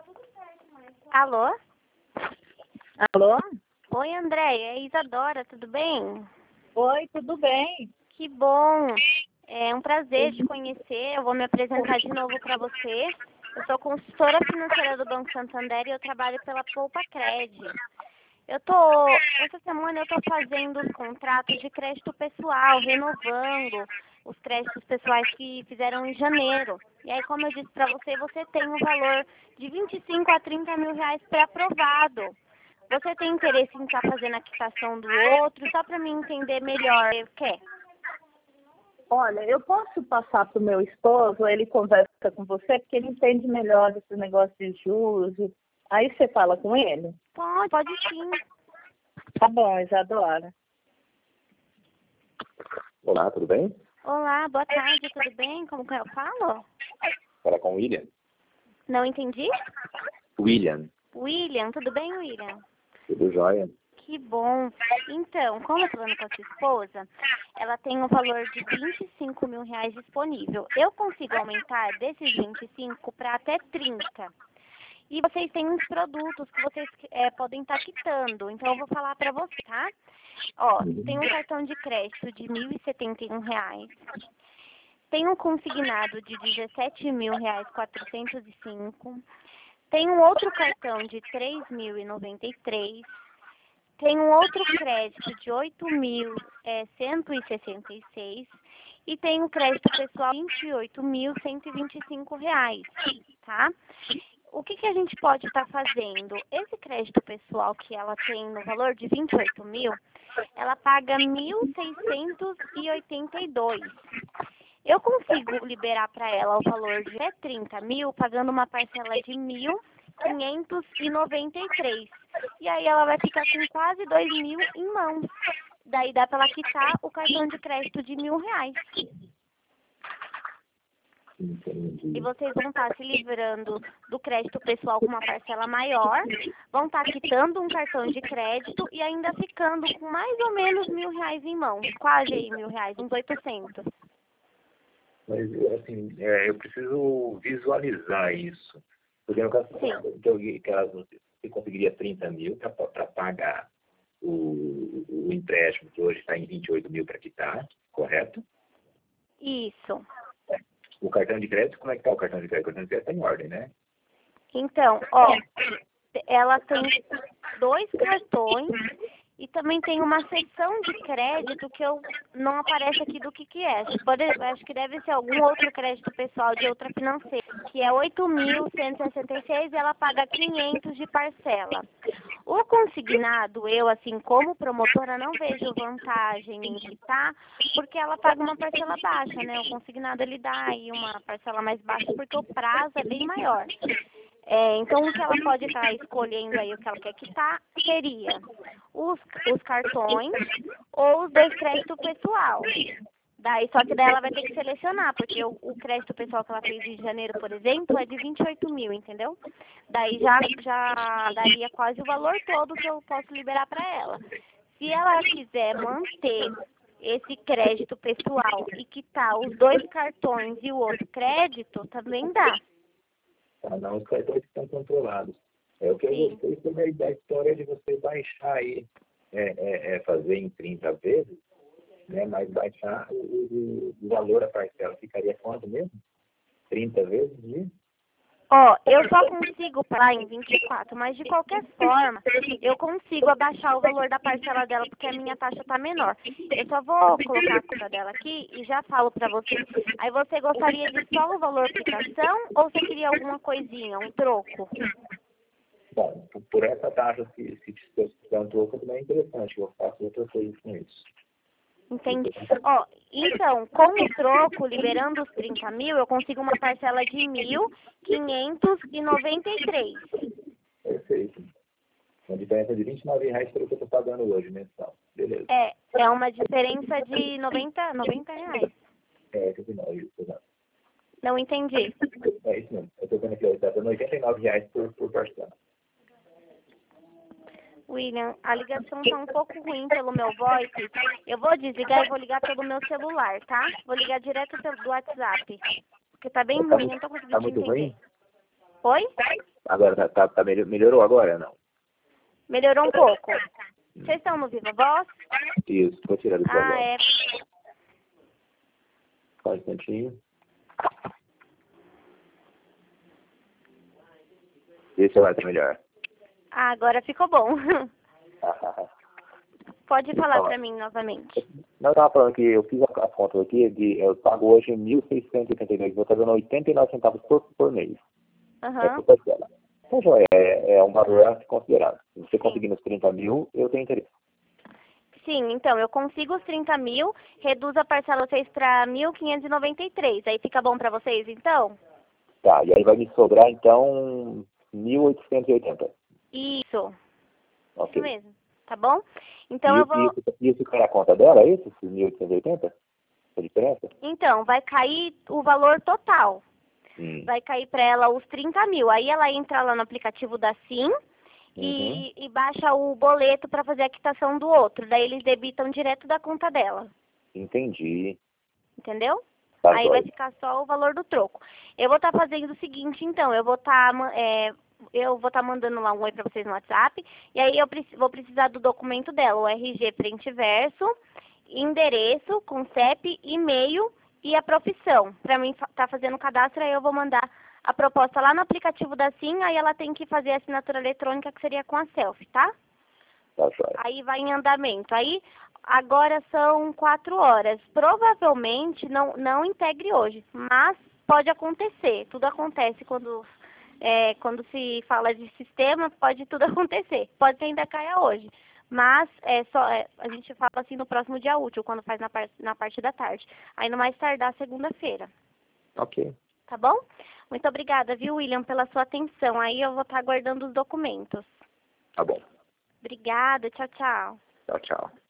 Alô? Alô? Oi, Andréia. É Isadora, tudo bem? Oi, tudo bem? Que bom. É um prazer te conhecer. Eu vou me apresentar de novo para você. Eu sou consultora financeira do Banco Santander e eu trabalho pela Poupa Cred. Essa semana eu estou fazendo os contratos de crédito pessoal, renovando os créditos pessoais que fizeram em janeiro. E aí, como eu disse para você, você tem um valor de 25 a 30 mil reais pré-aprovado. Você tem interesse em estar fazendo a quitação do outro, só para mim entender melhor? Quer? Olha, eu posso passar para o meu esposo, ele conversa com você, porque ele entende melhor desse negócio de juros. Aí você fala com ele? Pode sim. Tá bom, Isadora. Olá, tudo bem? Olá, boa tarde, tudo bem? Como que eu falo? Fala com o William. Não entendi? William, William, tudo bem, William? tudo jóia? Que bom. Então, como eu estou falando com a sua esposa, ela tem um valor de 25 mil reais disponível. Eu consigo aumentar desses 25 para até 30. E vocês têm uns produtos que vocês podem estar quitando. Então, eu vou falar para você, tá? Ó, tem um cartão de crédito de R$ 1.071. Tem um consignado de R$ 17.405. Tem um outro cartão de R$ 3.093. Tem um outro crédito de R$ 8.166 e tem um crédito pessoal de R$ 28.125, tá? O que a gente pode estar fazendo? Esse crédito pessoal que ela tem no valor de 28 mil, ela paga 1.682. Eu consigo liberar para ela o valor de até 30 mil, pagando uma parcela de 1.593. E aí ela vai ficar com quase 2 mil em mãos. Daí dá para ela quitar o cartão de crédito de R$ 1.000. E vocês vão estar se livrando do crédito pessoal com uma parcela maior, vão estar quitando um cartão de crédito e ainda ficando com mais ou menos R$ 1.000 em mãos. Quase aí R$ 1.000, uns 800. Mas, assim, eu preciso visualizar isso. Porque no caso, você conseguiria 30 mil para pagar o empréstimo, que hoje está em 28 mil para quitar, correto? Isso. O cartão de crédito, como é que está o cartão de crédito? O cartão de crédito está em ordem, né? Então, ó, ela tem 2 cartões e também tem uma seção de crédito que não aparece aqui do que é. Acho que deve ser algum outro crédito pessoal de outra financeira, que é 8.166 e ela paga 500 de parcela. O consignado, eu, assim, como promotora, não vejo vantagem em quitar, porque ela paga uma parcela baixa, né? O consignado, ele dá aí uma parcela mais baixa, porque o prazo é bem maior. Então, o que ela pode estar escolhendo aí, o que ela quer quitar, seria os cartões ou os 2 créditos pessoal. Só que daí ela vai ter que selecionar, porque o crédito pessoal que ela fez em janeiro, por exemplo, é de 28 mil, entendeu? Daí já daria quase o valor todo que eu posso liberar para ela. Se ela quiser manter esse crédito pessoal e quitar os 2 cartões e o outro crédito, também dá. Não, os cartões estão controlados. O que eu gostei foi da história de você baixar aí, fazer em 30 vezes, né, mas baixar o valor da parcela. Ficaria quanto mesmo? 30 vezes, né? Ó, eu só consigo pagar em 24, mas de qualquer forma, eu consigo abaixar o valor da parcela dela, porque a minha taxa tá menor. Eu só vou colocar a conta dela aqui e já falo pra você. Aí você gostaria de só o valor quitação ou você queria alguma coisinha, um troco? Bom, por essa taxa, se tiver um troco, também é interessante. Eu faço outra coisa com isso. Entendi. Ó, então, com o troco, liberando os 30 mil, eu consigo uma parcela de 1.593. Perfeito. Uma diferença de R$ 29 pelo que eu estou pagando hoje, mensal. Beleza. É uma diferença de 90 reais. Isso não, exato. Não entendi. É isso mesmo. Eu estou vendo aqui, está dando R$ 89 por parcela. William, a ligação está um pouco ruim pelo meu voice. Eu vou desligar e vou ligar pelo meu celular, tá? Vou ligar direto do WhatsApp. Porque tá bem ruim, não tô conseguindo te muito entender. ruim? Oi? Agora melhorou agora, não? Melhorou um pouco. Vocês estão no Viva Voz? Isso, vou tirar do Ah, é. Só um instantinho. Esse vai ser melhor. Ah, agora ficou bom. Pode falar para mim novamente. Não, eu estava falando que eu fiz a conta aqui, eu pago hoje R$ 1.682, vou estar dando 89 centavos por mês. Aham. Então, já é um valor a se considerar. Se você conseguir nos 30 mil, eu tenho interesse. Sim, então, eu consigo os 30 mil, reduzo a parcela vocês para 1.593. Aí fica bom para vocês, então? Tá, e aí vai me sobrar, então, 1.880. Isso. Okay. Isso mesmo. Tá bom? Então eu vou... Isso cai na conta dela, é isso? 1.880? A diferença? Então, vai cair o valor total. Vai cair para ela os 30 mil. Aí ela entra lá no aplicativo da SIM e baixa o boleto para fazer a quitação do outro. Daí eles debitam direto da conta dela. Entendi. Entendeu? Tá, aí vai ficar só o valor do troco. Eu vou estar fazendo o seguinte, então. Eu vou estar mandando lá um oi para vocês no WhatsApp. E aí eu vou precisar do documento dela. O RG frente e verso, endereço com CEP, e-mail e a profissão. Para mim estar fazendo o cadastro, aí eu vou mandar a proposta lá no aplicativo da SIM, aí ela tem que fazer a assinatura eletrônica, que seria com a selfie, tá? Tá, joia. Aí vai em andamento. Aí, agora são 4 horas. Provavelmente não integre hoje, mas pode acontecer. Tudo acontece quando se fala de sistema, pode tudo acontecer. Pode que ainda caia hoje. Mas a gente fala assim no próximo dia útil, quando faz na parte da tarde. Aí no mais tardar segunda-feira. Ok. Tá bom? Muito obrigada, viu, William, pela sua atenção. Aí eu vou estar aguardando os documentos. Tá bom. Obrigada, tchau, tchau. Tchau, tchau.